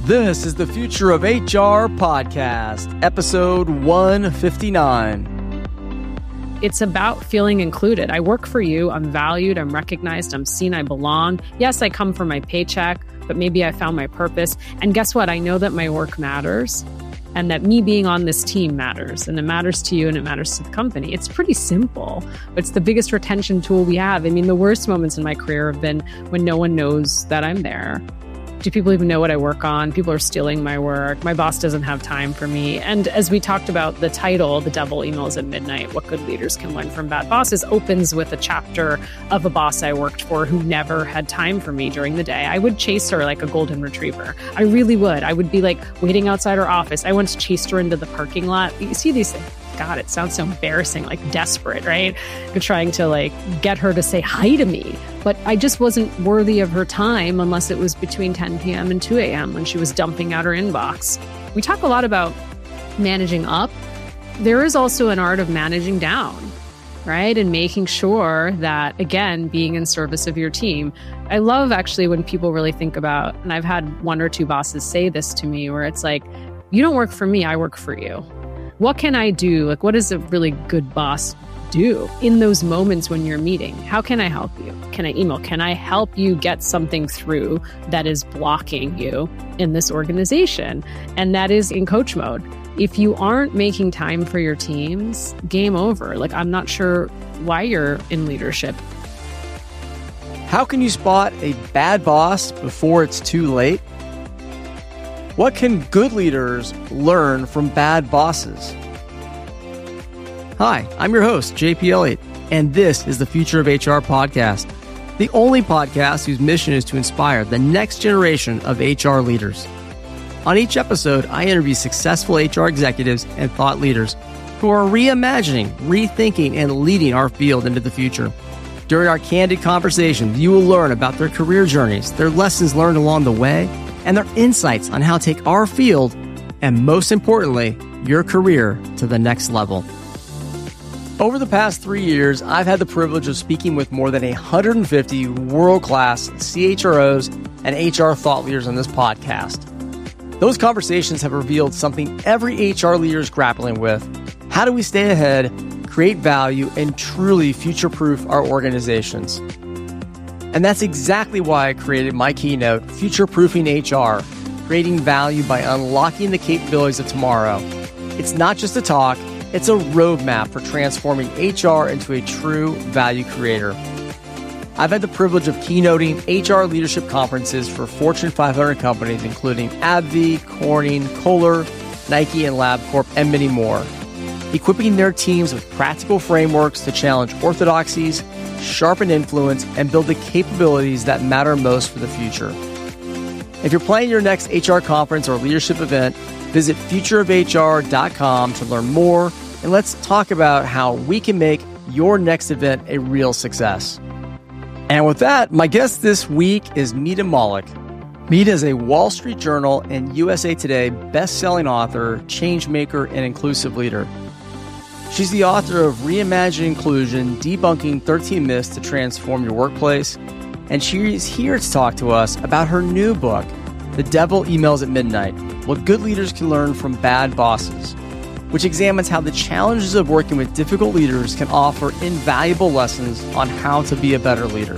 This is the Future of HR podcast, episode 159. It's about feeling included. I work for you. I'm valued. I'm recognized. I'm seen. I belong. Yes, I come for my paycheck, but maybe I found my purpose. And guess what? I know that my work matters and that me being on this team matters, and it matters to you and it matters to the company. It's pretty simple, but it's the biggest retention tool we have. I mean, the worst moments in my career have been when no one knows that I'm there. Do people even know what I work on? People are stealing my work. My boss doesn't have time for me. And as we talked about, the title, The Devil Emails at Midnight, What Good Leaders Can Learn from Bad Bosses, opens with a chapter of a boss I worked for who never had time for me during the day. I would chase her like a golden retriever. I really would. I would be like waiting outside her office. I once chased her into the parking lot. You see these things. God, it sounds so embarrassing, like desperate, right? You're trying to like get her to say hi to me. But I just wasn't worthy of her time unless it was between 10 p.m. and 2 a.m. when she was dumping out her inbox. We talk a lot about managing up. There is also an art of managing down, right? And making sure that, again, being in service of your team. I love actually when people really think about, and I've had one or two bosses say this to me, where it's like, you don't work for me, I work for you. What can I do? Like, what does a really good boss do in those moments when you're meeting? How can I help you? Can I email? Can I help you get something through that is blocking you in this organization? And that is in coach mode. If you aren't making time for your teams, game over. Like, I'm not sure why you're in leadership. How can you spot a bad boss before it's too late? What can good leaders learn from bad bosses? Hi, I'm your host, JP Elliott, and this is the Future of HR podcast, the only podcast whose mission is to inspire the next generation of HR leaders. On each episode, I interview successful HR executives and thought leaders who are reimagining, rethinking, and leading our field into the future. During our candid conversations, you will learn about their career journeys, their lessons learned along the way, and their insights on how to take our field, and most importantly, your career to the next level. Over the past 3 years, I've had the privilege of speaking with more than 150 world-class CHROs and HR thought leaders on this podcast. Those conversations have revealed something every HR leader is grappling with. How do we stay ahead, create value, and truly future-proof our organizations? And that's exactly why I created my keynote, Future-Proofing HR, creating value by unlocking the capabilities of tomorrow. It's not just a talk, it's a roadmap for transforming HR into a true value creator. I've had the privilege of keynoting HR leadership conferences for Fortune 500 companies, including AbbVie, Corning, Kohler, Nike, and LabCorp, and many more, equipping their teams with practical frameworks to challenge orthodoxies, sharpen influence, and build the capabilities that matter most for the future. If you're planning your next HR conference or leadership event, visit futureofhr.com to learn more, and let's talk about how we can make your next event a real success. And with that, my guest this week is Meeta Malik. Meeta is a Wall Street Journal and USA Today best-selling author, changemaker, and inclusive leader. She's the author of Reimagining Inclusion, Debunking 13 Myths to Transform Your Workplace, and she's here to talk to us about her new book, The Devil Emails at Midnight, What Good Leaders Can Learn from Bad Bosses, which examines how the challenges of working with difficult leaders can offer invaluable lessons on how to be a better leader.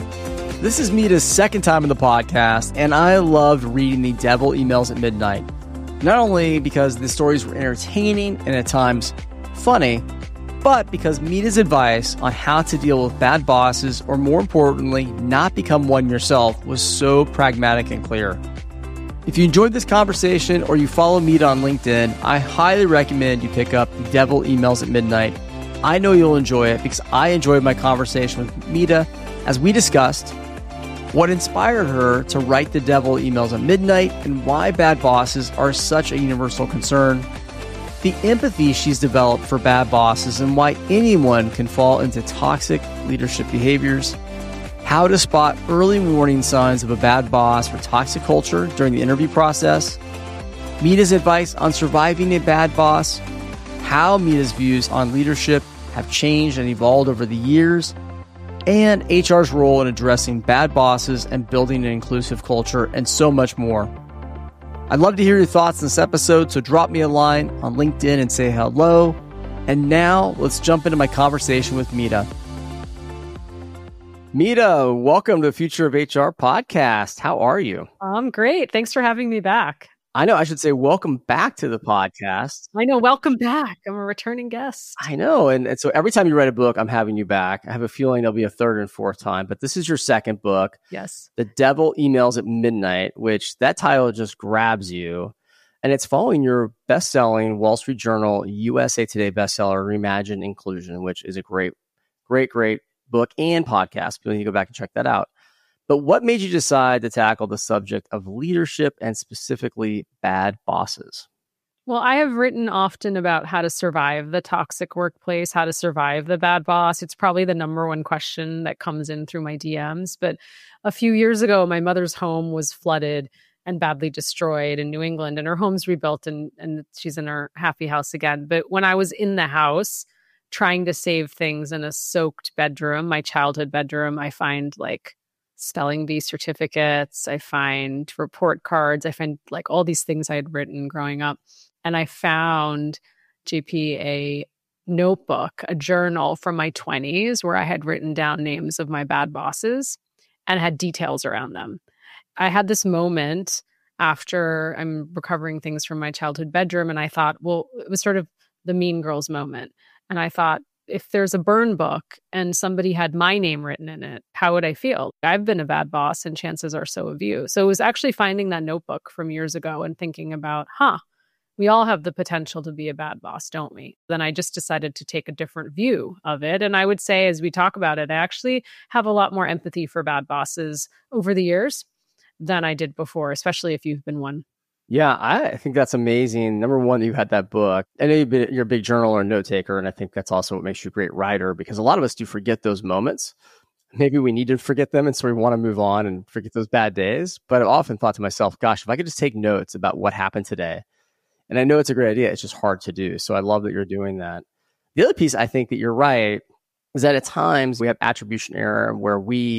This is Meeta's second time in the podcast, and I loved reading The Devil Emails at Midnight, not only because the stories were entertaining and at times funny, but because Meeta's advice on how to deal with bad bosses, or more importantly, not become one yourself, was so pragmatic and clear. If you enjoyed this conversation or you follow Meeta on LinkedIn, I highly recommend you pick up The Devil Emails at Midnight. I know you'll enjoy it because I enjoyed my conversation with Meeta as we discussed what inspired her to write The Devil Emails at Midnight and why bad bosses are such a universal concern, the empathy she's developed for bad bosses and why anyone can fall into toxic leadership behaviors, how to spot early warning signs of a bad boss or toxic culture during the interview process, Meeta's advice on surviving a bad boss, how Meeta's views on leadership have changed and evolved over the years, and HR's role in addressing bad bosses and building an inclusive culture, and so much more. I'd love to hear your thoughts on this episode, so drop me a line on LinkedIn and say hello. And now let's jump into my conversation with Mita. Mita, welcome to the Future of HR podcast. How are you? I'm great. Thanks for having me back. I know I should say welcome back to the podcast. I know. Welcome back. I'm a returning guest. I know. And so every time you write a book, I'm having you back. I have a feeling there'll be a third and fourth time, but this is your second book. Yes. The Devil Emails at Midnight, which that title just grabs you. And it's following your best-selling Wall Street Journal, USA Today bestseller, Reimagine Inclusion, which is a great book and podcast. People need to go back and check that out. But what made you decide to tackle the subject of leadership and specifically bad bosses? Well, I have written often about how to survive the toxic workplace, how to survive the bad boss. It's probably the number one question that comes in through my DMs. But a few years ago, my mother's home was flooded and badly destroyed in New England, and her home's rebuilt and she's in her happy house again. But when I was in the house trying to save things in a soaked bedroom, my childhood bedroom, I find like spelling bee certificates, I find report cards, I find like all these things I had written growing up. And I found, JP, a notebook, a journal from my 20s where I had written down names of my bad bosses and had details around them. I had this moment after I'm recovering things from my childhood bedroom, and I thought, well, it was sort of the Mean Girls moment. And I thought, if there's a burn book and somebody had my name written in it, how would I feel? I've been a bad boss and chances are so have you. So it was actually finding that notebook from years ago and thinking about, we all have the potential to be a bad boss, don't we? Then I just decided to take a different view of it. And I would say, as we talk about it, I actually have a lot more empathy for bad bosses over the years than I did before, especially if you've been one. Yeah, I think that's amazing. Number one, you had that book. I know you're a big journaler and note taker, and I think that's also what makes you a great writer, because a lot of us do forget those moments. Maybe we need to forget them, and so we want to move on and forget those bad days. But I've often thought to myself, gosh, if I could just take notes about what happened today, and I know it's a great idea, it's just hard to do. So I love that you're doing that. The other piece, I think that you're right, is that at times we have attribution error where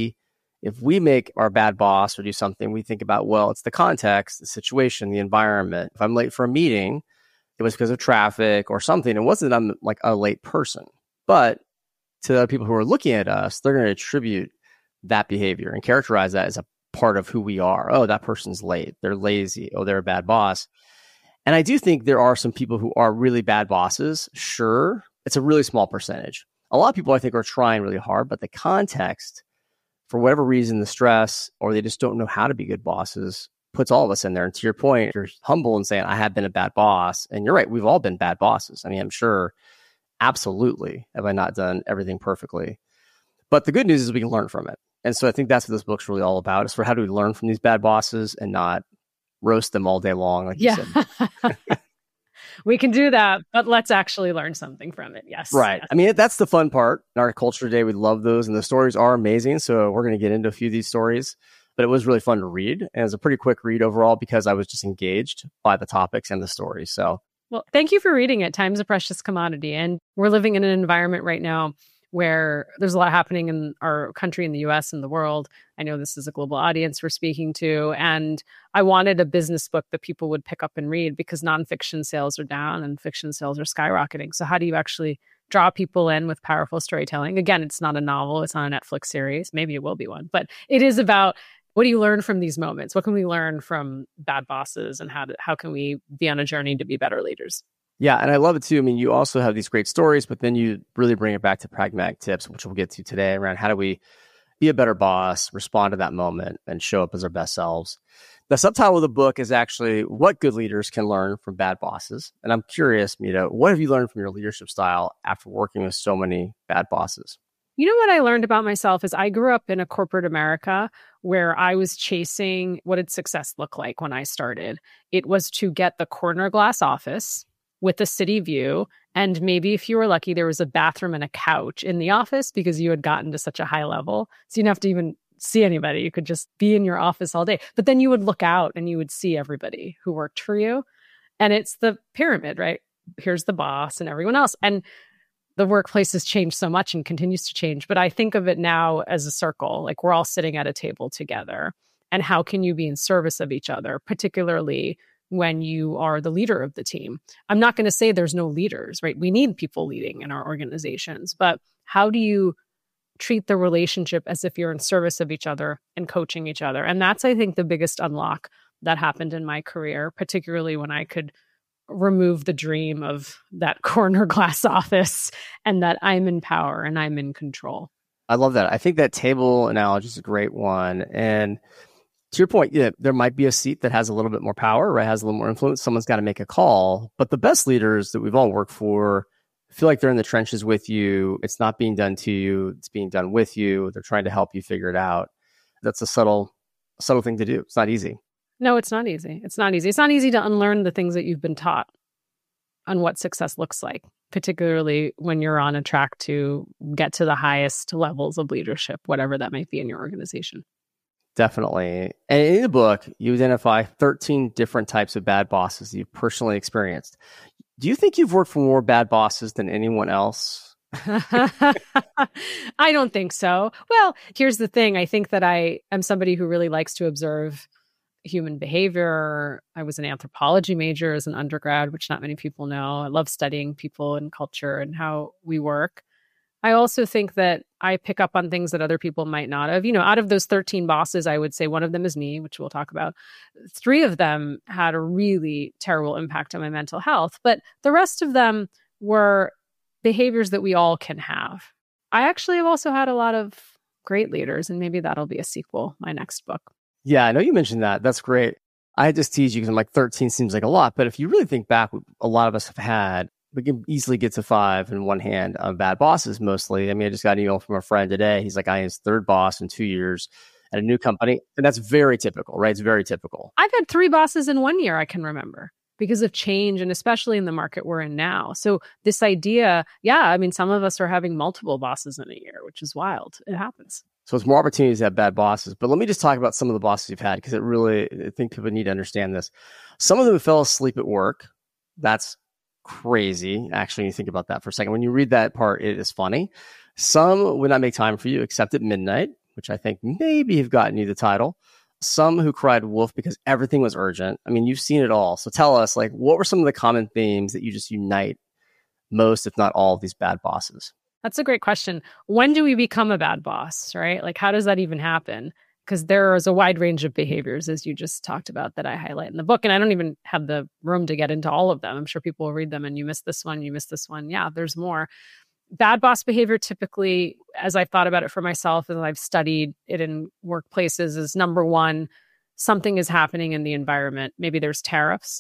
if we make our bad boss or do something, we think about, well, it's the context, the situation, the environment. If I'm late for a meeting, it was because of traffic or something. It wasn't I'm like a late person. But to the people who are looking at us, they're going to attribute that behavior and characterize that as a part of who we are. Oh, that person's late. They're lazy. Oh, they're a bad boss. And I do think there are some people who are really bad bosses. Sure, it's a really small percentage. A lot of people, I think, are trying really hard, but the context, for whatever reason, the stress, or they just don't know how to be good bosses, puts all of us in there. And to your point, you're humble and saying, I have been a bad boss. And you're right, we've all been bad bosses. I mean, I'm sure, absolutely, have I not done everything perfectly. But the good news is we can learn from it. And so I think that's what this book's really all about, is for how do we learn from these bad bosses and not roast them all day long, like you said. We can do that, but let's actually learn something from it. Yes. Right. Yes. I mean, that's the fun part. In our culture today, we love those, and the stories are amazing. So we're going to get into a few of these stories, but it was really fun to read. And it was a pretty quick read overall because I was just engaged by the topics and the stories. So, well, thank you for reading it. Time's a precious commodity. And we're living in an environment right now where there's a lot happening in our country, in the US and the world. I know this is a global audience we're speaking to. And I wanted a business book that people would pick up and read, because nonfiction sales are down and fiction sales are skyrocketing. So how do you actually draw people in with powerful storytelling? Again, it's not a novel. It's not a Netflix series. Maybe it will be one. But it is about, what do you learn from these moments? What can we learn from bad bosses? And how can we be on a journey to be better leaders? Yeah, and I love it too. I mean, you also have these great stories, but then you really bring it back to pragmatic tips, which we'll get to today, around how do we be a better boss, respond to that moment, and show up as our best selves. The subtitle of the book is actually What Good Leaders Can Learn from Bad Bosses. And I'm curious, Mita, what have you learned from your leadership style after working with so many bad bosses? You know what I learned about myself is I grew up in a corporate America where I was chasing, what did success look like when I started? It was to get the corner glass office with a city view. And maybe if you were lucky, there was a bathroom and a couch in the office because you had gotten to such a high level. So you didn't have to even see anybody. You could just be in your office all day. But then you would look out and you would see everybody who worked for you. And it's the pyramid, right? Here's the boss and everyone else. And the workplace has changed so much and continues to change. But I think of it now as a circle, like we're all sitting at a table together. And how can you be in service of each other, particularly when you are the leader of the team. I'm not going to say there's no leaders, right? We need people leading in our organizations, but how do you treat the relationship as if you're in service of each other and coaching each other? And that's, I think, the biggest unlock that happened in my career, particularly when I could remove the dream of that corner glass office and that I'm in power and I'm in control. I love that. I think that table analogy is a great one. And to your point, yeah, there might be a seat that has a little bit more power, right? Has a little more influence. Someone's got to make a call. But the best leaders that we've all worked for feel like they're in the trenches with you. It's not being done to you. It's being done with you. They're trying to help you figure it out. That's a subtle thing to do. It's not easy. No, it's not easy. It's not easy. It's not easy to unlearn the things that you've been taught on what success looks like, particularly when you're on a track to get to the highest levels of leadership, whatever that might be in your organization. Definitely. And in the book, you identify 13 different types of bad bosses that you've personally experienced. Do you think you've worked for more bad bosses than anyone else? I don't think so. Well, here's the thing. I think that I am somebody who really likes to observe human behavior. I was an anthropology major as an undergrad, which not many people know. I love studying people and culture and how we work. I also think that I pick up on things that other people might not have. Out of those 13 bosses, I would say one of them is me, which we'll talk about. 3 of them had a really terrible impact on my mental health, but the rest of them were behaviors that we all can have. I actually have also had a lot of great leaders, and maybe that'll be a sequel, my next book. Yeah, I know you mentioned that. That's great. I just tease you because I'm like, 13 seems like a lot. But if you really think back, a lot of us have had, we can easily get to 5 in one hand on bad bosses mostly. I mean, I just got an email from a friend today. He's like, I am his 3rd boss in 2 years at a new company. And that's very typical, right? It's very typical. I've had 3 bosses in 1 year, I can remember, because of change, and especially in the market we're in now. So this idea, some of us are having multiple bosses in a year, which is wild. It happens. So it's more opportunities to have bad bosses. But let me just talk about some of the bosses you've had, because I think people need to understand this. Some of them fell asleep at work. That's crazy. Actually, when you think about that for a second, when you read that part, it is funny. Some would not make time for you except at midnight, which I think maybe have gotten you the title. Some who cried wolf because everything was urgent. I mean, you've seen it all. So tell us, what were some of the common themes that you just unite most, if not all, of these bad bosses? That's a great question. When do we become a bad boss, right? How does that even happen? Because there is a wide range of behaviors, as you just talked about, that I highlight in the book. And I don't even have the room to get into all of them. I'm sure people will read them and you missed this one, you missed this one. Yeah, there's more. Bad boss behavior typically, as I've thought about it for myself and I've studied it in workplaces, is number one, something is happening in the environment. Maybe there's tariffs.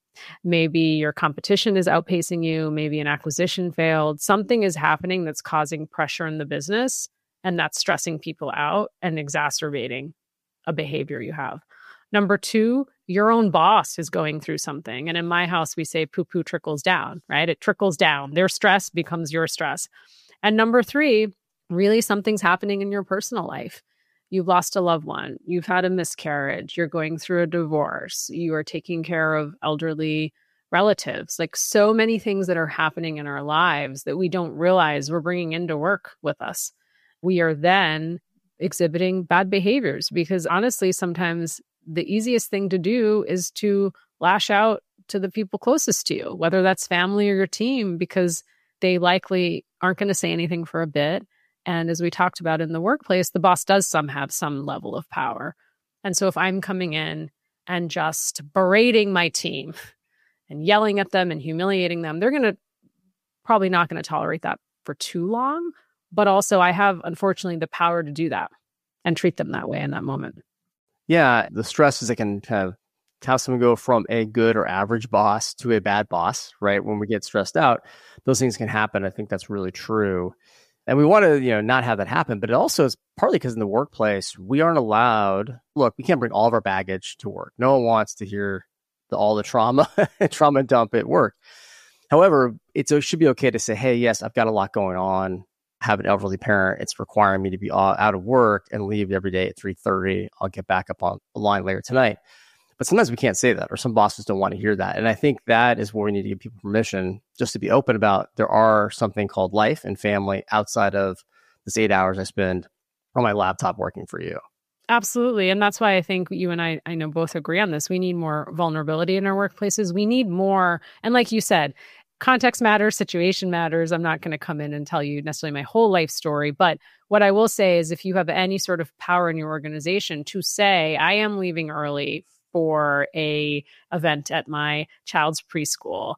Maybe your competition is outpacing you. Maybe an acquisition failed. Something is happening that's causing pressure in the business, and that's stressing people out and exacerbating a behavior you have. Number 2, your own boss is going through something. And in my house, we say poo-poo trickles down, right? It trickles down. Their stress becomes your stress. And number 3, really something's happening in your personal life. You've lost a loved one. You've had a miscarriage. You're going through a divorce. You are taking care of elderly relatives. So many things that are happening in our lives that we don't realize we're bringing into work with us. We are then exhibiting bad behaviors because honestly, sometimes the easiest thing to do is to lash out to the people closest to you, whether that's family or your team, because they likely aren't going to say anything for a bit. And as we talked about in the workplace, the boss does have some level of power. And so if I'm coming in and just berating my team and yelling at them and humiliating them, they're probably not going to tolerate that for too long. But also I have, unfortunately, the power to do that and treat them that way in that moment. Yeah, the stress is it can kind of have someone go from a good or average boss to a bad boss, right? When we get stressed out, those things can happen. I think that's really true. And we want to, not have that happen, but it also is partly because in the workplace, we aren't allowed, we can't bring all of our baggage to work. No one wants to hear all the trauma dump at work. However, it should be okay to say, hey, yes, I've got a lot going on. I have an elderly parent. It's requiring me to be out of work and leave every day at 3:30. I'll get back up on the line later tonight. But sometimes we can't say that, or some bosses don't want to hear that. And I think that is where we need to give people permission just to be open about there are something called life and family outside of this 8 hours I spend on my laptop working for you. Absolutely. And that's why I think you and I know both agree on this. We need more vulnerability in our workplaces. We need more. And like you said, context matters, situation matters. I'm not going to come in and tell you necessarily my whole life story. But what I will say is if you have any sort of power in your organization to say, I am leaving early for a event at my child's preschool.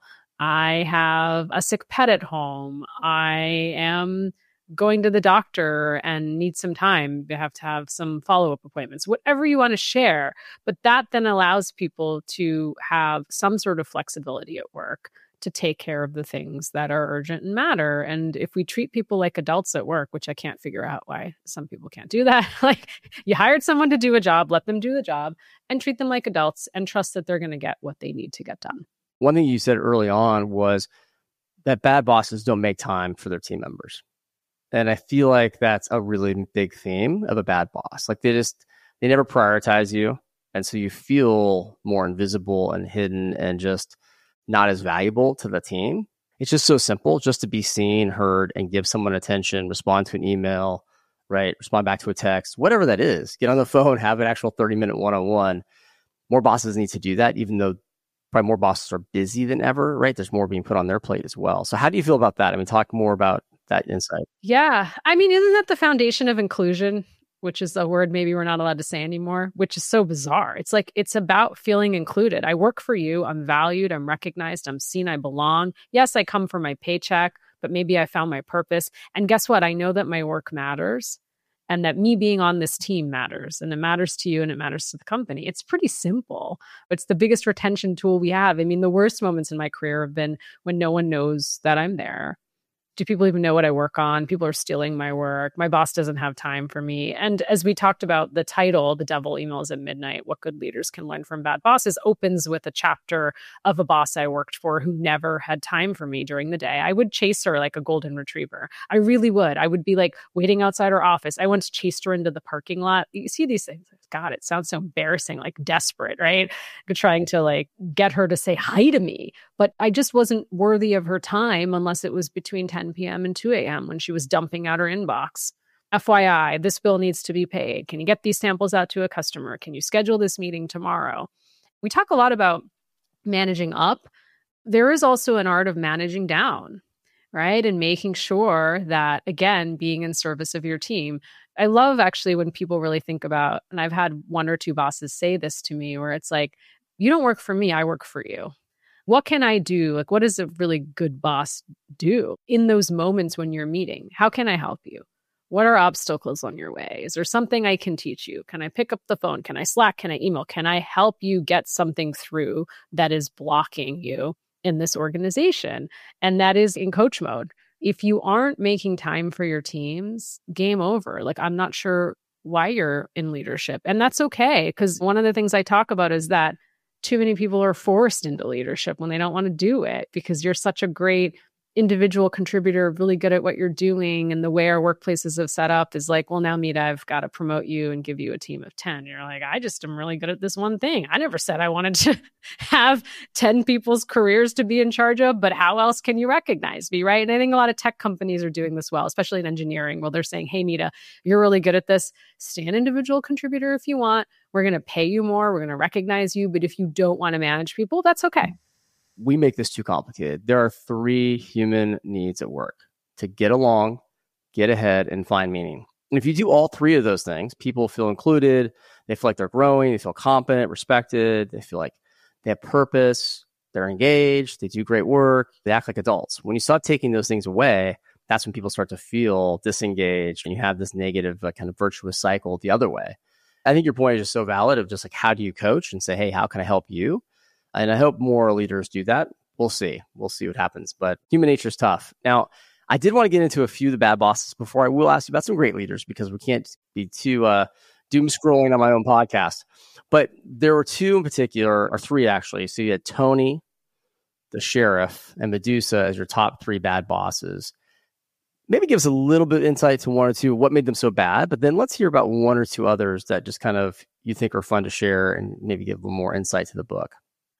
I have a sick pet at home. I am going to the doctor and need some time. You have to have some follow-up appointments, whatever you want to share. But that then allows people to have some sort of flexibility at work to take care of the things that are urgent and matter. And if we treat people like adults at work, which I can't figure out why some people can't do that, like you hired someone to do a job, let them do the job and treat them like adults and trust that they're going to get what they need to get done. One thing you said early on was that bad bosses don't make time for their team members. And I feel like that's a really big theme of a bad boss. Like they never prioritize you. And so you feel more invisible and hidden and just not as valuable to the team. It's just so simple just to be seen, heard, and give someone attention, respond to an email, right? Respond back to a text, whatever that is. Get on the phone, have an actual 30-minute one-on-one. More bosses need to do that, even though probably more bosses are busy than ever, right? There's more being put on their plate as well. So how do you feel about that? I mean, talk more about that insight. Yeah. I mean, isn't that the foundation of inclusion, which is a word maybe we're not allowed to say anymore, which is so bizarre. It's like, it's about feeling included. I work for you. I'm valued. I'm recognized. I'm seen. I belong. Yes, I come for my paycheck, but maybe I found my purpose. And guess what? I know that my work matters and that me being on this team matters, and it matters to you and it matters to the company. It's pretty simple. It's the biggest retention tool we have. I mean, the worst moments in my career have been when no one knows that I'm there. Do people even know what I work on? People are stealing my work. My boss doesn't have time for me. And as we talked about, the title, The Devil Emails at Midnight, What Good Leaders Can Learn from Bad Bosses, opens with a chapter of a boss I worked for who never had time for me during the day. I would chase her like a golden retriever. I really would. I would be like waiting outside her office. I once chased her into the parking lot. You see these things. God, it sounds so embarrassing, like desperate, right? Trying to like get her to say hi to me. But I just wasn't worthy of her time unless it was between 10 p.m. and 2 a.m. when she was dumping out her inbox. FYI, this bill needs to be paid. Can you get these samples out to a customer? Can you schedule this meeting tomorrow? We talk a lot about managing up. There is also an art of managing down, right? And making sure that, again, being in service of your team. I love actually when people really think about, and I've had one or two bosses say this to me, where it's like, you don't work for me, I work for you. What can I do? Like, what does a really good boss do in those moments when you're meeting? How can I help you? What are obstacles on your way? Is there something I can teach you? Can I pick up the phone? Can I Slack? Can I email? Can I help you get something through that is blocking you in this organization? And that is in coach mode. If you aren't making time for your teams, game over. Like, I'm not sure why you're in leadership. And that's okay. Because one of the things I talk about is that too many people are forced into leadership when they don't want to do it because you're such a great individual contributor, really good at what you're doing. And the way our workplaces have set up is like, well, now Meeta, I've got to promote you and give you a team of 10. You're like, I just am really good at this one thing. I never said I wanted to have 10 people's careers to be in charge of, but how else can you recognize me, right? And I think a lot of tech companies are doing this well, especially in engineering, where they're saying, hey, Meeta, you're really good at this. Stay an individual contributor if you want. We're going to pay you more. We're going to recognize you. But if you don't want to manage people, that's okay. We make this too complicated. There are 3 human needs at work: to get along, get ahead, and find meaning. And if you do all 3 of those things, people feel included, they feel like they're growing, they feel competent, respected, they feel like they have purpose, they're engaged, they do great work, they act like adults. When you start taking those things away, that's when people start to feel disengaged and you have this negative kind of virtuous cycle the other way. I think your point is just so valid of just like, how do you coach and say, hey, how can I help you? And I hope more leaders do that. We'll see. We'll see what happens. But human nature is tough. Now, I did want to get into a few of the bad bosses before I will ask you about some great leaders, because we can't be too doom scrolling on my own podcast. But there were 2 in particular, or 3 actually. So you had Tony, the sheriff, and Medusa as your top 3 bad bosses. Maybe give us a little bit of insight to 1 or 2, what made them so bad. But then let's hear about 1 or 2 others that just kind of you think are fun to share and maybe give a little more insight to the book.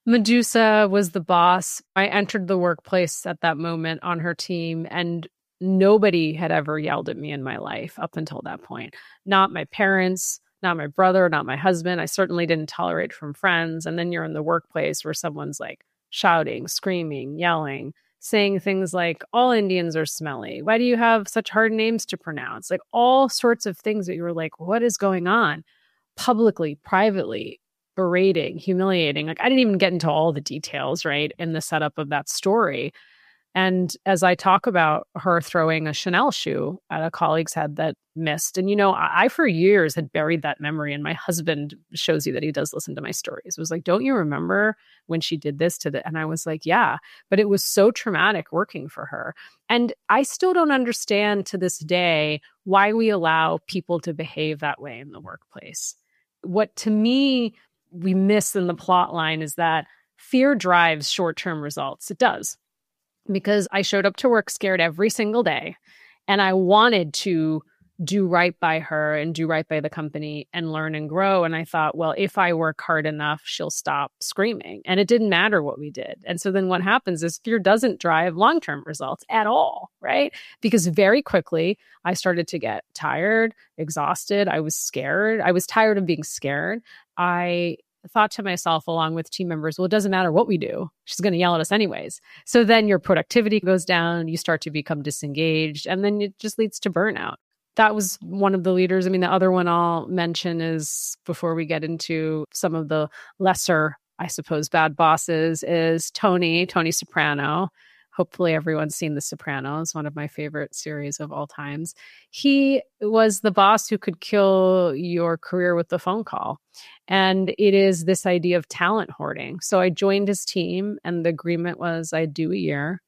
Medusa was the boss. I entered the workplace at that moment on her team, and nobody had ever yelled at me in my life up until that point. Not my parents, not my brother, not my husband. I certainly didn't tolerate from friends. And then you're in the workplace where someone's like shouting, screaming, yelling, saying things like, all Indians are smelly. Why do you have such hard names to pronounce? Like all sorts of things that you were like, what is going on? Publicly, privately, berating, humiliating. Like I didn't even get into all the details, right, in the setup of that story. And as I talk about her throwing a Chanel shoe at a colleague's head that missed, and I for years had buried that memory, and my husband shows you that he does listen to my stories. It was like, don't you remember when she did this to the, and I was like, yeah, but it was so traumatic working for her. And I still don't understand to this day why we allow people to behave that way in the workplace. What to me, we miss in the plot line is that fear drives short-term results. It does. Because I showed up to work scared every single day, and I wanted to do right by her and do right by the company and learn and grow. And I thought, well, if I work hard enough, she'll stop screaming. And it didn't matter what we did. And so then what happens is fear doesn't drive long-term results at all, right? Because very quickly I started to get tired, exhausted. I was scared. I was tired of being scared. I thought to myself, along with team members, well, it doesn't matter what we do. She's going to yell at us anyways. So then your productivity goes down, you start to become disengaged, and then it just leads to burnout. That was one of the leaders. I mean, the other one I'll mention is, before we get into some of the lesser, I suppose, bad bosses, is Tony Soprano. Hopefully everyone's seen The Sopranos, one of my favorite series of all times. He was the boss who could kill your career with the phone call. And it is this idea of talent hoarding. So I joined his team, and the agreement was I'd do a year.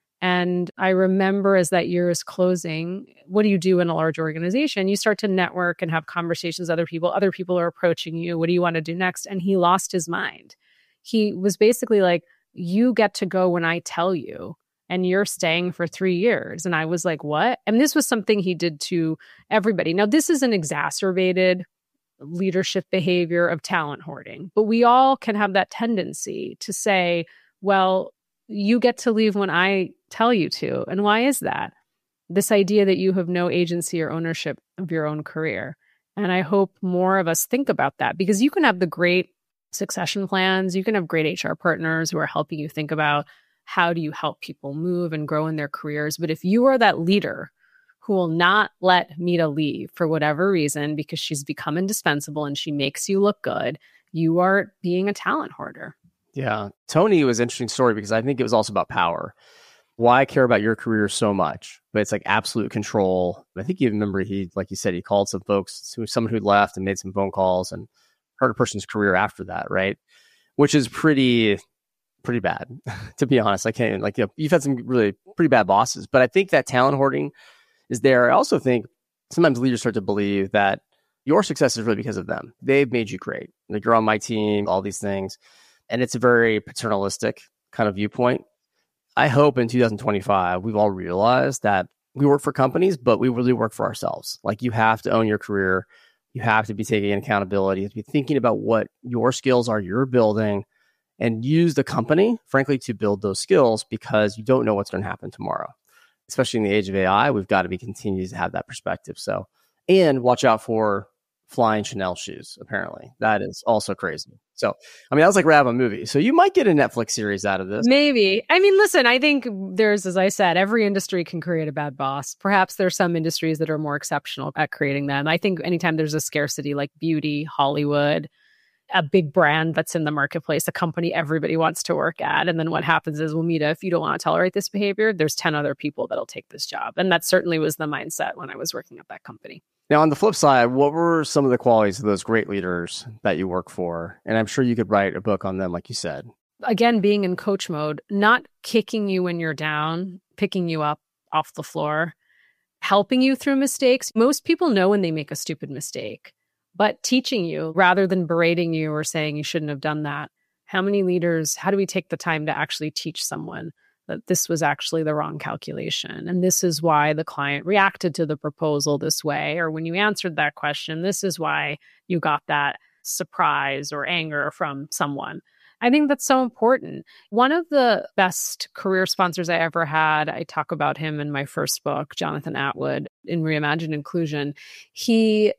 And I remember as that year is closing, what do you do in a large organization? You start to network and have conversations with other people. Other people are approaching you. What do you want to do next? And he lost his mind. He was basically like, you get to go when I tell you, and you're staying for 3 years. And I was like, what? And this was something he did to everybody. Now, this is an exacerbated leadership behavior of talent hoarding, but we all can have that tendency to say, well, you get to leave when I tell you to. And why is that? This idea that you have no agency or ownership of your own career. And I hope more of us think about that, because you can have the great succession plans. You can have great HR partners who are helping you think about how do you help people move and grow in their careers. But if you are that leader who will not let Mita leave for whatever reason because she's become indispensable and she makes you look good, you are being a talent hoarder. Yeah. Tony was an interesting story because I think it was also about power. Why I care about your career so much, but it's like absolute control. I think you remember like you said, he called some folks, someone who left and made some phone calls and hurt a person's career after that, right? Which is pretty bad, to be honest. I can't, you've had some really pretty bad bosses, but I think that talent hoarding is there. I also think sometimes leaders start to believe that your success is really because of them. They've made you great. Like, you're on my team, all these things. And it's a very paternalistic kind of viewpoint. I hope in 2025, we've all realized that we work for companies, but we really work for ourselves. Like, you have to own your career. You have to be taking accountability. You have to be thinking about what your skills are you're building, and use the company, frankly, to build those skills, because you don't know what's going to happen tomorrow. Especially in the age of AI, we've got to be continuing to have that perspective. So, and watch out for flying Chanel shoes, apparently. That is also crazy. So, I mean, that was like Rab a movie. So you might get a Netflix series out of this. Maybe. I mean, listen, I think there's, as I said, every industry can create a bad boss. Perhaps there's some industries that are more exceptional at creating them. I think anytime there's a scarcity, like beauty, Hollywood, a big brand that's in the marketplace, a company everybody wants to work at. And then what happens is, well, Mita, if you don't want to tolerate this behavior, there's 10 other people that'll take this job. And that certainly was the mindset when I was working at that company. Now, on the flip side, what were some of the qualities of those great leaders that you work for? And I'm sure you could write a book on them, like you said. Again, being in coach mode, not kicking you when you're down, picking you up off the floor, helping you through mistakes. Most people know when they make a stupid mistake, but teaching you rather than berating you or saying you shouldn't have done that. How many leaders, how do we take the time to actually teach someone that this was actually the wrong calculation? And this is why the client reacted to the proposal this way. Or when you answered that question, this is why you got that surprise or anger from someone. I think that's so important. One of the best career sponsors I ever had, I talk about him in my first book, Jonathan Atwood, in Reimagine Inclusion. He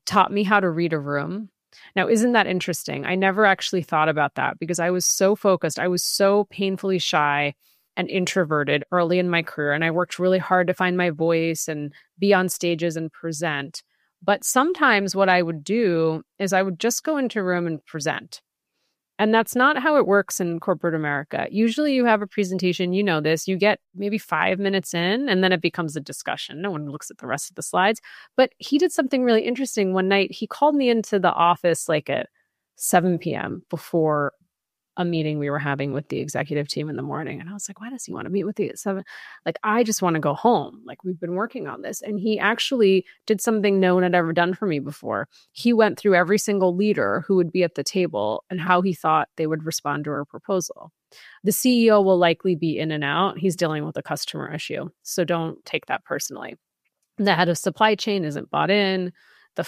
taught me how to read a room. Now, isn't that interesting? I never actually thought about that because I was so focused. I was so painfully shy and introverted early in my career. And I worked really hard to find my voice and be on stages and present. But sometimes what I would do is I would just go into a room and present. And that's not how it works in corporate America. Usually you have a presentation, you know this, you get maybe 5 minutes in and then it becomes a discussion. No one looks at the rest of the slides. But he did something really interesting one night. He called me into the office like at 7 p.m. before a meeting we were having with the executive team in the morning. And I was like, why does he want to meet with you at 7? Like, I just want to go home. Like, we've been working on this. And he actually did something no one had ever done for me before. He went through every single leader who would be at the table and how he thought they would respond to our proposal. The CEO will likely be in and out. He's dealing with a customer issue. So don't take that personally. The head of supply chain isn't bought in. The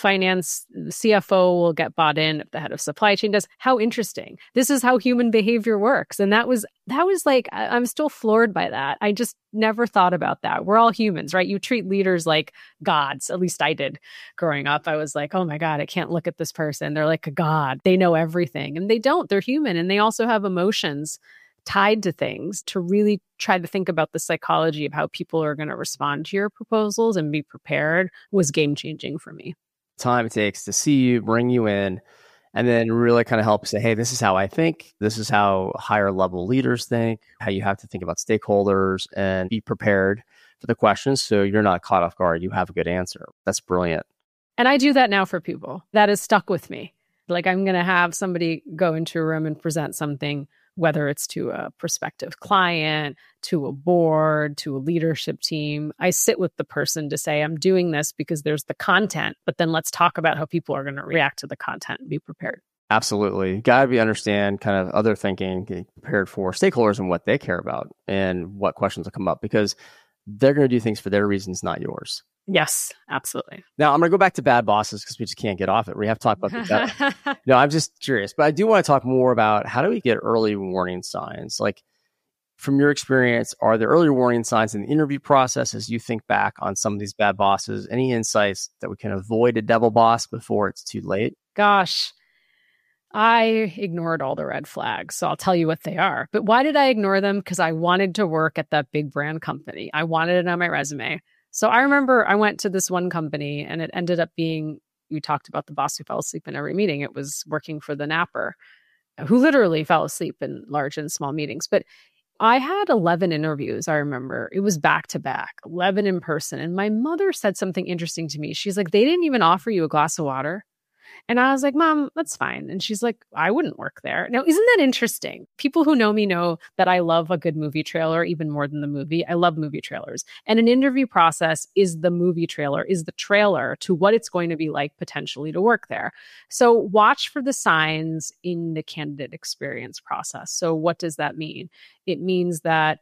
CFO will get bought in if the head of supply chain does. How interesting. This is how human behavior works. And that was like, I'm still floored by that. I just never thought about that. We're all humans, right? You treat leaders like gods. At least I did growing up. I was like, oh my God, I can't look at this person. They're like a god. They know everything. And they don't. They're human. And they also have emotions tied to things. To really try to think about the psychology of how people are going to respond to your proposals and be prepared was game-changing for me. Time it takes to see you, bring you in, and then really kind of help say, hey, this is how I think. This is how higher level leaders think, how you have to think about stakeholders and be prepared for the questions so you're not caught off guard. You have a good answer. That's brilliant. And I do that now for people. That has stuck with me. Like, I'm going to have somebody go into a room and present something, whether it's to a prospective client, to a board, to a leadership team. I sit with the person to say, I'm doing this because there's the content, but then let's talk about how people are going to react to the content and be prepared. Absolutely. Got to understand kind of other thinking, getting prepared for stakeholders and what they care about and what questions will come up, because they're going to do things for their reasons, not yours. Yes, absolutely. Now, I'm going to go back to bad bosses because we just can't get off it. We have to talk about the No, I'm just curious. But I do want to talk more about how do we get early warning signs? Like, from your experience, are there early warning signs in the interview process as you think back on some of these bad bosses? Any insights that we can avoid a devil boss before it's too late? Gosh, I ignored all the red flags. So I'll tell you what they are. But why did I ignore them? Because I wanted to work at that big brand company. I wanted it on my resume. So I remember I went to this one company and it ended up being, we talked about the boss who fell asleep in every meeting. It was working for the napper, who literally fell asleep in large and small meetings. But I had 11 interviews, I remember. It was back to back, 11 in person. And my mother said something interesting to me. She's like, they didn't even offer you a glass of water. And I was like, Mom, that's fine. And she's like, I wouldn't work there. Now, isn't that interesting? People who know me know that I love a good movie trailer even more than the movie. I love movie trailers. And an interview process is the movie trailer, is the trailer to what it's going to be like potentially to work there. So watch for the signs in the candidate experience process. So what does that mean? It means that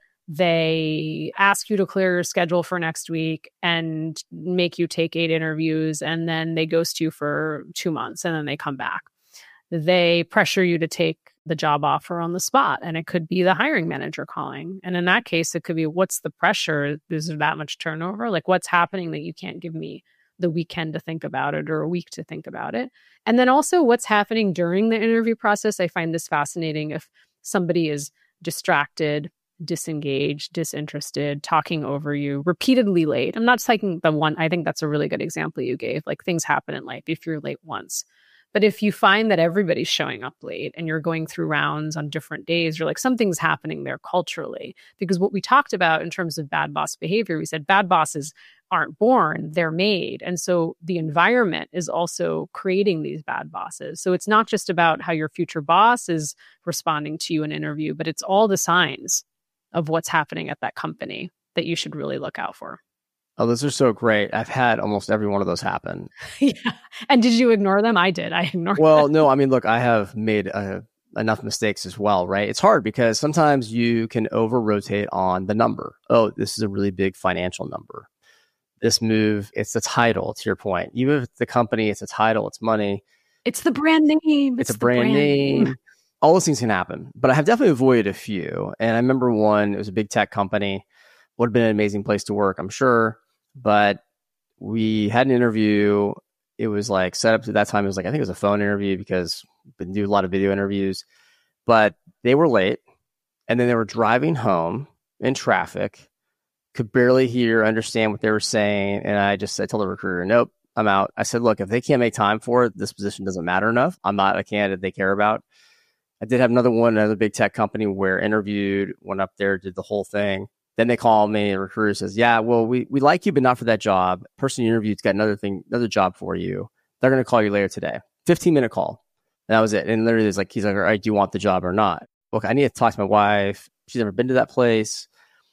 they ask you to clear your schedule for next week and make you take 8 interviews, and then they ghost you for 2 months and then they come back. They pressure you to take the job offer on the spot, and it could be the hiring manager calling. And in that case, it could be, what's the pressure? Is there that much turnover? Like, what's happening that you can't give me the weekend to think about it or a week to think about it? And then also what's happening during the interview process. I find this fascinating. If somebody is distracted, disengaged, disinterested, talking over you, repeatedly late. I'm not citing the one. I think that's a really good example you gave. Like, things happen in life if you're late once. But if you find that everybody's showing up late and you're going through rounds on different days, you're like, something's happening there culturally. Because what we talked about in terms of bad boss behavior, we said bad bosses aren't born, they're made. And so the environment is also creating these bad bosses. So it's not just about how your future boss is responding to you in an interview, but it's all the signs of what's happening at that company that you should really look out for. Oh, those are so great. I've had almost every one of those happen. Yeah. And did you ignore them? I did. I ignored them. Well, no, I mean, look, I have made enough mistakes as well, right? It's hard because sometimes you can over-rotate on the number. Oh, this is a really big financial number. This move, it's the title, to your point. Even if it's the company, it's a title, it's money. It's the brand name. It's a brand name. All those things can happen, but I have definitely avoided a few. And I remember one, it was a big tech company, would have been an amazing place to work, I'm sure. But we had an interview. It was like set up to that time. It was like, I think it was a phone interview because we do a lot of video interviews, but they were late and then they were driving home in traffic, could barely hear, understand what they were saying. And I told the recruiter, nope, I'm out. I said, look, if they can't make time for it, this position doesn't matter enough. I'm not a candidate they care about. I did have another big tech company where interviewed, went up there, did the whole thing. Then they call me, the recruiter says, yeah, well, we like you, but not for that job. Person you interviewed's got another job for you. They're going to call you later today. 15-minute call. And that was it. And literally he's like, all right, do you want the job or not? Look, I need to talk to my wife. She's never been to that place.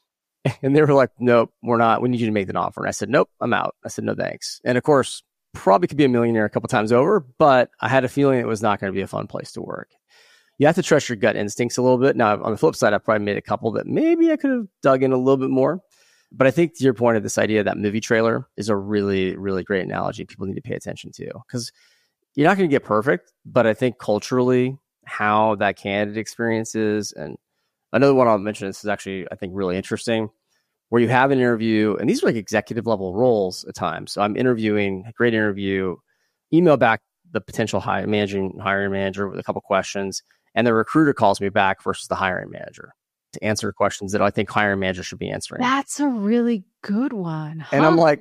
And they were like, nope, we're not. We need you to make an offer. And I said, nope, I'm out. I said, no, thanks. And of course, probably could be a millionaire a couple times over, but I had a feeling it was not going to be a fun place to work. You have to trust your gut instincts a little bit. Now, on the flip side, I probably made a couple that maybe I could have dug in a little bit more. But I think to your point of this idea, that movie trailer is a really, really great analogy people need to pay attention to, because you're not going to get perfect, but I think culturally how that candidate experience is. And another one I'll mention, this is actually, I think, really interesting, where you have an interview, and these are like executive level roles at times. So I'm interviewing, a great interview, email back the potential hiring manager with a couple questions, and the recruiter calls me back versus the hiring manager to answer questions that I think hiring manager should be answering. That's a really good one. And I'm like,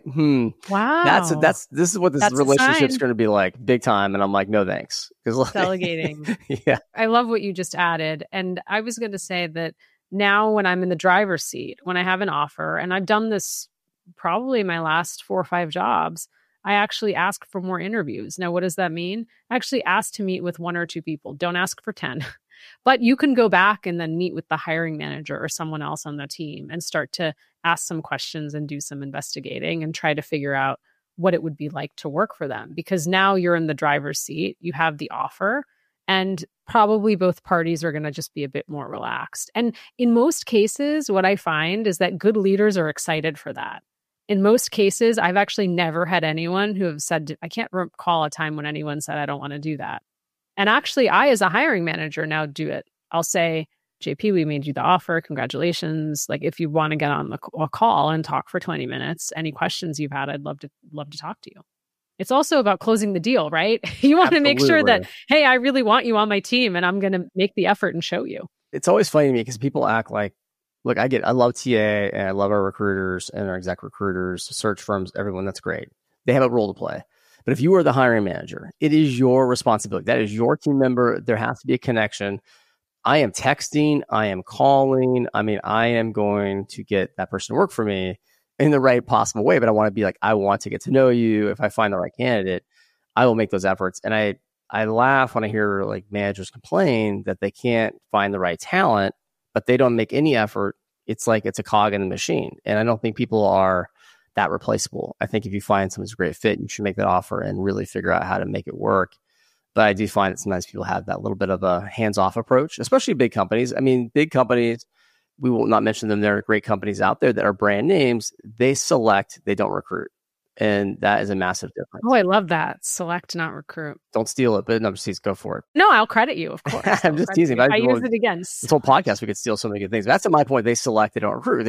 wow. This is what this relationship's going to be like, big time. And I'm like, no, thanks. Because delegating. Yeah. I love what you just added. And I was going to say that now when I'm in the driver's seat, when I have an offer, and I've done this probably my last 4 or 5 jobs, I actually ask for more interviews. Now, what does that mean? I actually ask to meet with 1 or 2 people. Don't ask for 10. But you can go back and then meet with the hiring manager or someone else on the team and start to ask some questions and do some investigating and try to figure out what it would be like to work for them. Because now you're in the driver's seat, you have the offer, and probably both parties are going to just be a bit more relaxed. And in most cases, what I find is that good leaders are excited for that. In most cases, I've actually never had anyone who have said, I can't recall a time when anyone said, I don't want to do that. And actually, I, as a hiring manager, now do it. I'll say, JP, we made you the offer. Congratulations. Like, if you want to get on a call and talk for 20 minutes, any questions you've had, I'd love to talk to you. It's also about closing the deal, right? You want to make sure that, hey, I really want you on my team and I'm going to make the effort and show you. It's always funny to me because people act like, look, I love TA and I love our recruiters and our exec recruiters, search firms, everyone. That's great. They have a role to play. But if you are the hiring manager, it is your responsibility. That is your team member. There has to be a connection. I am texting. I am calling. I mean, I am going to get that person to work for me in the right possible way. But I want to be like, I want to get to know you. If I find the right candidate, I will make those efforts. And I laugh when I hear like managers complain that they can't find the right talent, but they don't make any effort. It's like it's a cog in the machine. And I don't think people are that replaceable. I think if you find someone's a great fit, you should make that offer and really figure out how to make it work. But I do find that sometimes people have that little bit of a hands-off approach, especially big companies. I mean, big companies, we will not mention them. There are great companies out there that are brand names. They select, they don't recruit. And that is a massive difference. Oh, I love that. Select, not recruit. Don't steal it, but no, just go for it. No, I'll credit you, of course. I'm just teasing. I use it again. This whole podcast, we could steal so many good things. That's at my point. They select, they don't recruit.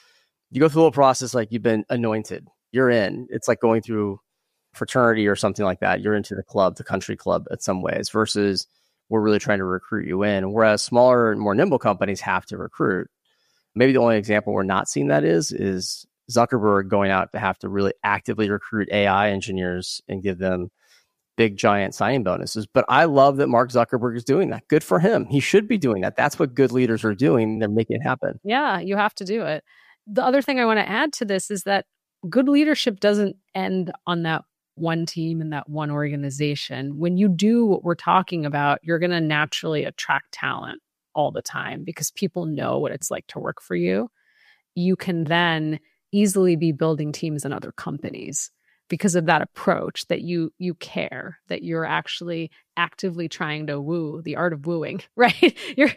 You go through a little process like you've been anointed. You're in. It's like going through fraternity or something like that. You're into the club, the country club in some ways, versus we're really trying to recruit you in. Whereas smaller and more nimble companies have to recruit. Maybe the only example we're not seeing that is Zuckerberg going out to have to really actively recruit AI engineers and give them big, giant signing bonuses. But I love that Mark Zuckerberg is doing that. Good for him. He should be doing that. That's what good leaders are doing. They're making it happen. Yeah, you have to do it. The other thing I want to add to this is that good leadership doesn't end on that one team and that one organization. When you do what we're talking about, you're going to naturally attract talent all the time because people know what it's like to work for you. You can then easily be building teams in other companies because of that approach that you care, that you're actually actively trying to woo, the art of wooing, right?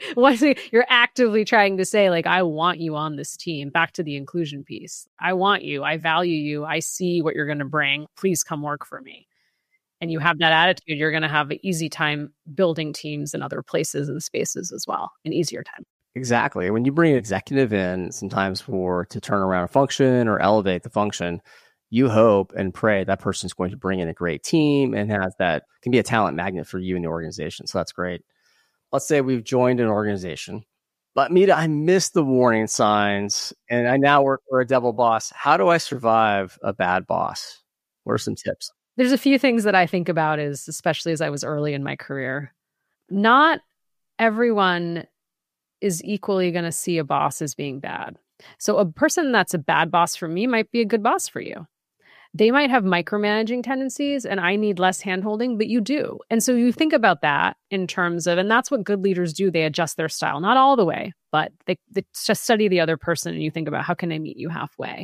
You're actively trying to say, like, I want you on this team. Back to the inclusion piece. I want you. I value you. I see what you're going to bring. Please come work for me. And you have that attitude, you're going to have an easy time building teams in other places and spaces as well, an easier time. Exactly. When you bring an executive in, sometimes to turn around a function or elevate the function, you hope and pray that person's going to bring in a great team and can be a talent magnet for you in the organization. So that's great. Let's say we've joined an organization, but Mita, I missed the warning signs and I now work for a devil boss. How do I survive a bad boss? What are some tips? There's a few things that I think about, especially as I was early in my career. Not everyone is equally going to see a boss as being bad. So a person that's a bad boss for me might be a good boss for you. They might have micromanaging tendencies and I need less handholding, but you do. And so you think about that in terms of, and that's what good leaders do. They adjust their style, not all the way, but they just study the other person and you think about how can I meet you halfway?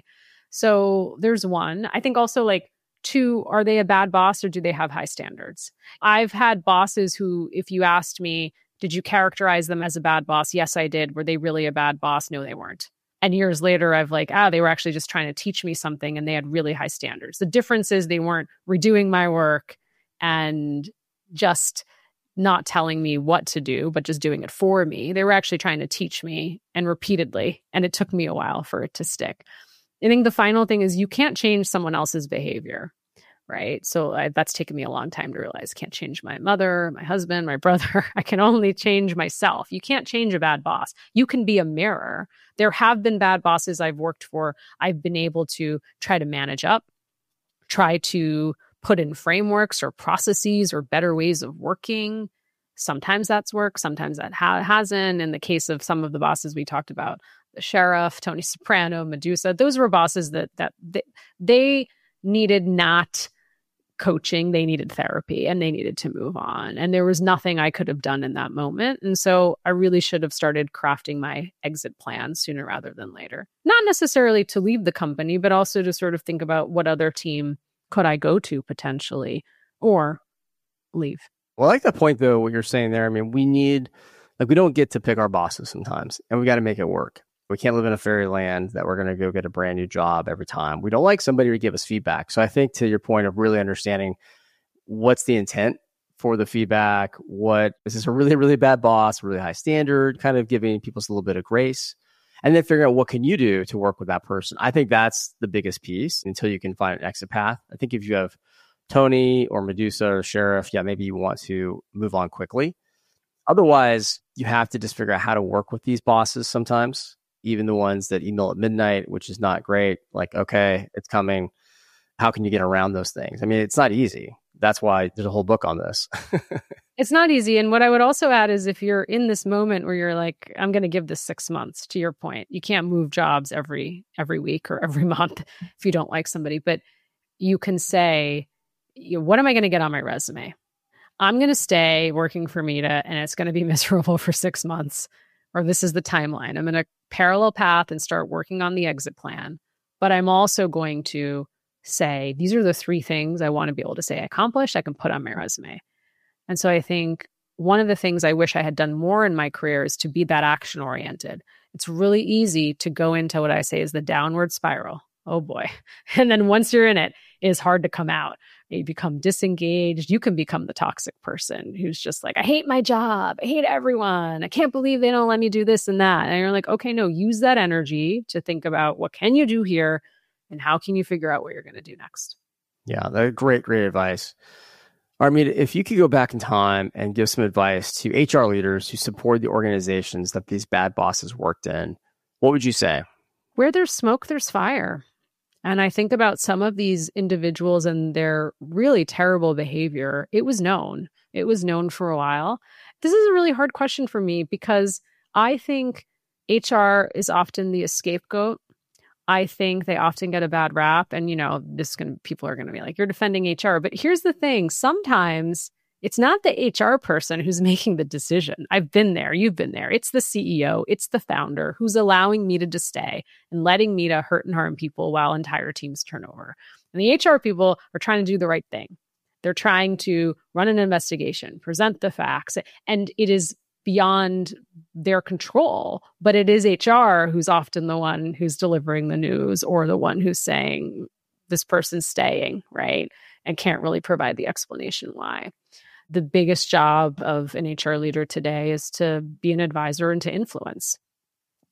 So there's one. I think also two, are they a bad boss or do they have high standards? I've had bosses who, if you asked me, did you characterize them as a bad boss? Yes, I did. Were they really a bad boss? No, they weren't. And years later, I've they were actually just trying to teach me something and they had really high standards. The difference is they weren't redoing my work and just not telling me what to do, but just doing it for me. They were actually trying to teach me and repeatedly. And it took me a while for it to stick. I think the final thing is you can't change someone else's behavior, right? So that's taken me a long time to realize I can't change my mother, my husband, my brother. I can only change myself. You can't change a bad boss. You can be a mirror. There have been bad bosses I've worked for. I've been able to try to manage up, try to put in frameworks or processes or better ways of working. Sometimes that's worked. Sometimes that hasn't. In the case of some of the bosses we talked about, the sheriff, Tony Soprano, Medusa, those were bosses that they needed not coaching, they needed therapy and they needed to move on. And there was nothing I could have done in that moment. And so I really should have started crafting my exit plan sooner rather than later. Not necessarily to leave the company, but also to sort of think about what other team could I go to potentially or leave. Well, I like that point though, what you're saying there. I mean, we don't get to pick our bosses sometimes and we got to make it work. We can't live in a fairyland that we're going to go get a brand new job every time. We don't like somebody to give us feedback. So I think to your point of really understanding what's the intent for the feedback, is this a really, really bad boss, really high standard, kind of giving people a little bit of grace, and then figuring out what can you do to work with that person. I think that's the biggest piece until you can find an exit path. I think if you have Tony or Medusa or Sheriff, maybe you want to move on quickly. Otherwise, you have to just figure out how to work with these bosses sometimes. Even the ones that email at midnight, which is not great. Okay, it's coming. How can you get around those things? I mean, it's not easy. That's why there's a whole book on this. It's not easy. And what I would also add is if you're in this moment where you're like, I'm going to give this 6 months, to your point, you can't move jobs every week or every month if you don't like somebody. But you can say, what am I going to get on my resume? I'm going to stay working for Mita and it's going to be miserable for 6 months. Or this is the timeline. I'm going to parallel path and start working on the exit plan. But I'm also going to say, these are the 3 things I want to be able to say I accomplished, I can put on my resume. And so I think one of the things I wish I had done more in my career is to be that action oriented. It's really easy to go into what I say is the downward spiral. Oh boy. And then once you're in it, it's hard to come out. You become disengaged. You can become the toxic person who's just like, I hate my job. I hate everyone. I can't believe they don't let me do this and that. And you're like, okay, no, use that energy to think about what can you do here and how can you figure out what you're going to do next? Yeah, that's great advice. Armita, if you could go back in time and give some advice to HR leaders who support the organizations that these bad bosses worked in, what would you say? Where there's smoke, there's fire. And I think about some of these individuals and their really terrible behavior. It was known. It was known for a while. This is a really hard question for me because I think HR is often the scapegoat. I think they often get a bad rap. And, people are going to be like, you're defending HR. But here's the thing. Sometimes it's not the HR person who's making the decision. I've been there. You've been there. It's the CEO. It's the founder who's allowing Mita to stay and letting Mita hurt and harm people while entire teams turn over. And the HR people are trying to do the right thing. They're trying to run an investigation, present the facts, and it is beyond their control. But it is HR who's often the one who's delivering the news or the one who's saying this person's staying, right? And can't really provide the explanation why. The biggest job of an HR leader today is to be an advisor and to influence.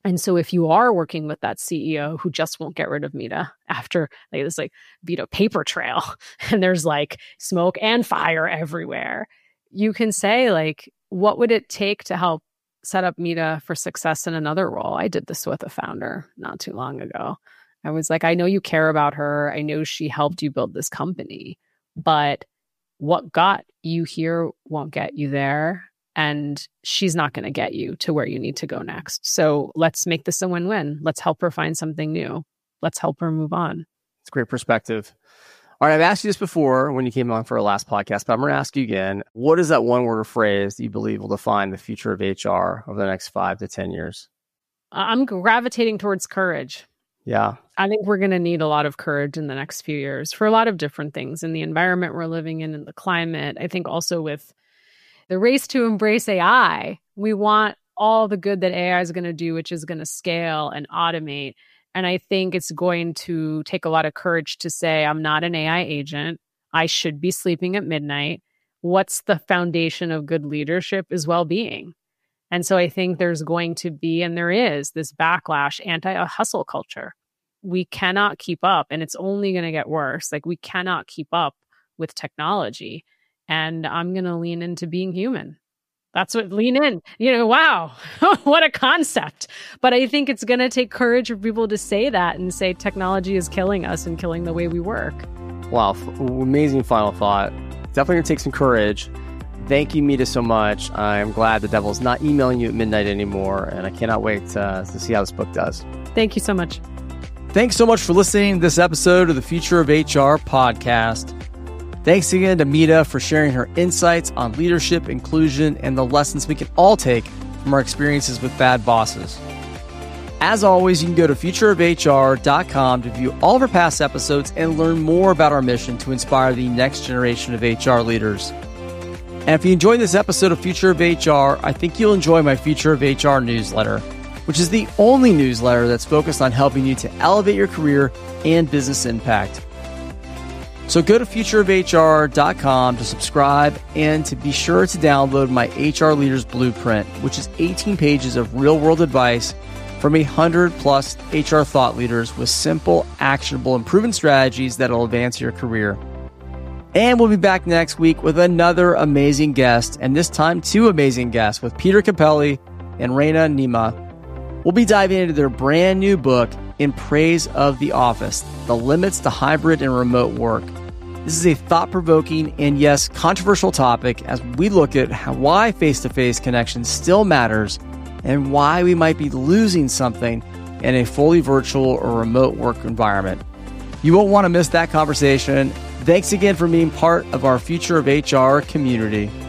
And so if you are working with that CEO who just won't get rid of Mita after this Mita paper trail and there's smoke and fire everywhere, you can say what would it take to help set up Mita for success in another role? I did this with a founder not too long ago. I was like, I know you care about her. I know she helped you build this company, but what got you here won't get you there. And she's not going to get you to where you need to go next. So let's make this a win-win. Let's help her find something new. Let's help her move on. It's great perspective. All right, I've asked you this before when you came on for our last podcast, but I'm going to ask you again. What is that one word or phrase that you believe will define the future of HR over the next 5 to 10 years? I'm gravitating towards courage. Yeah. I think we're going to need a lot of courage in the next few years for a lot of different things in the environment we're living in the climate. I think also with the race to embrace AI, we want all the good that AI is going to do, which is going to scale and automate. And I think it's going to take a lot of courage to say, I'm not an AI agent. I should be sleeping at midnight. What's the foundation of good leadership is well-being. And so I think there's going to be, and there is, this backlash, anti-hustle culture. We cannot keep up, and it's only going to get worse. We cannot keep up with technology. And I'm going to lean into being human. That's what lean in. Wow, what a concept. But I think it's going to take courage for people to say that and say technology is killing us and killing the way we work. Wow, amazing final thought. Definitely going to take some courage. Thank you, Mita, so much. I'm glad the devil's not emailing you at midnight anymore, and I cannot wait to see how this book does. Thank you so much. Thanks so much for listening to this episode of the Future of HR podcast. Thanks again to Mita for sharing her insights on leadership, inclusion, and the lessons we can all take from our experiences with bad bosses. As always, you can go to futureofhr.com to view all of our past episodes and learn more about our mission to inspire the next generation of HR leaders. And if you enjoyed this episode of Future of HR, I think you'll enjoy my Future of HR newsletter, which is the only newsletter that's focused on helping you to elevate your career and business impact. So go to futureofhr.com to subscribe and to be sure to download my HR Leaders Blueprint, which is 18 pages of real-world advice from 100-plus HR thought leaders with simple, actionable, and proven strategies that will advance your career. And we'll be back next week with another amazing guest, and this time 2 amazing guests with Peter Capelli and Reina Nima. We'll be diving into their brand new book, In Praise of the Office, The Limits to Hybrid and Remote Work. This is a thought-provoking and, yes, controversial topic as we look at why face-to-face connection still matters and why we might be losing something in a fully virtual or remote work environment. You won't want to miss that conversation. Thanks again for being part of our Future of HR community.